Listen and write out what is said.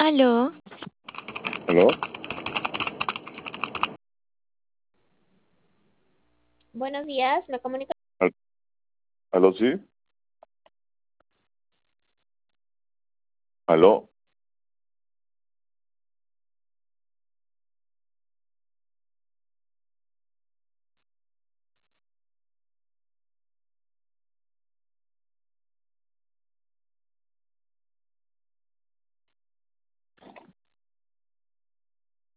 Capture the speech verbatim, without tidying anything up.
Aló, ¿Aló? Buenos días, me comunico. ¿Al- ¿Aló, sí? ¿Aló?